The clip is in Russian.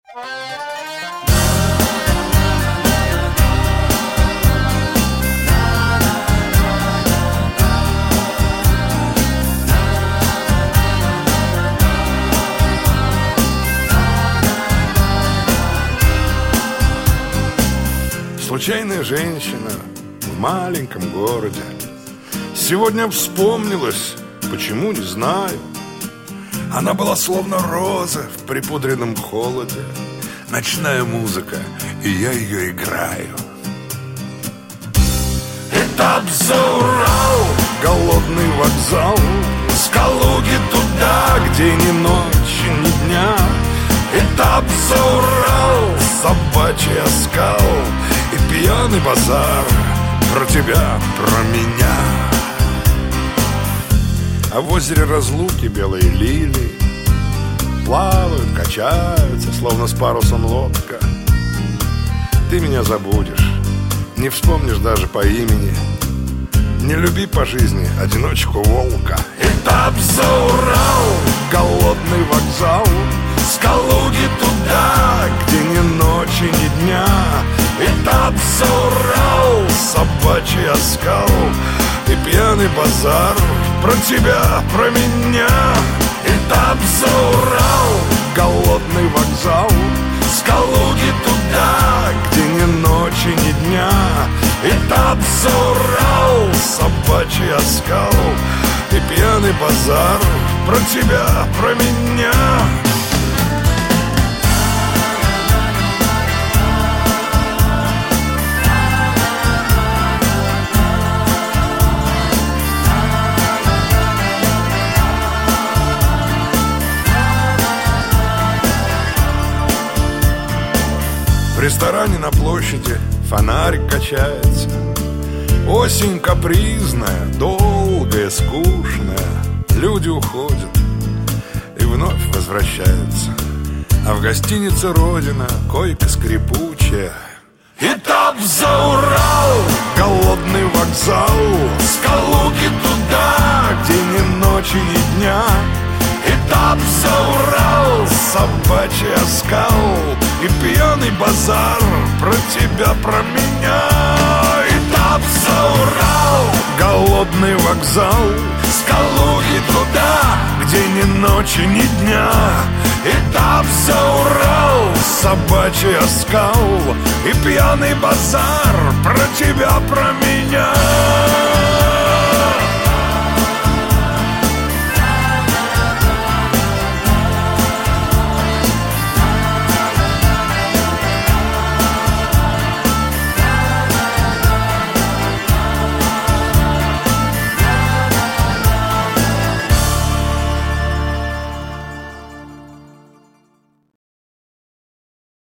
Случайная женщина в маленьком городе сегодня вспомнилась, почему не знаю. Она была словно роза в припудренном холоде. Ночная музыка, и я ее играю. Этап за Урал, голодный вокзал, с Калуги туда, где ни ночи, ни дня. Этап за Урал, собачий оскал и пьяный базар про тебя, про меня. А в озере разлуки белые лилии плавают, качаются, словно с парусом лодка. Ты меня забудешь, не вспомнишь даже по имени. Не люби по жизни одиночку волка. Этап за Урал, голодный вокзал, с Калуги туда, где ни ночи, ни дня. Этап за Урал, собачий оскал и пьяный базар про тебя, про меня. Этап за Урал, голодный вокзал, с Калуги туда, где ни ночи, ни дня. Этап за Урал, собачий оскал и пьяный базар про тебя, про меня. В ресторане на площади фонарик качается. Осень капризная, долгая, скучная. Люди уходят и вновь возвращаются. А в гостинице Родина койка скрипучая. Этап за Урал, голодный вокзал, с Калуги туда, где ни ночи, ни дня. Этап за Урал, собачий оскал и пьяный базар про тебя, про меня. Этап за Урал, голодный вокзал, с Калуги туда, где ни ночи, ни дня. Этап за Урал, собачий оскал и пьяный базар про тебя, про меня.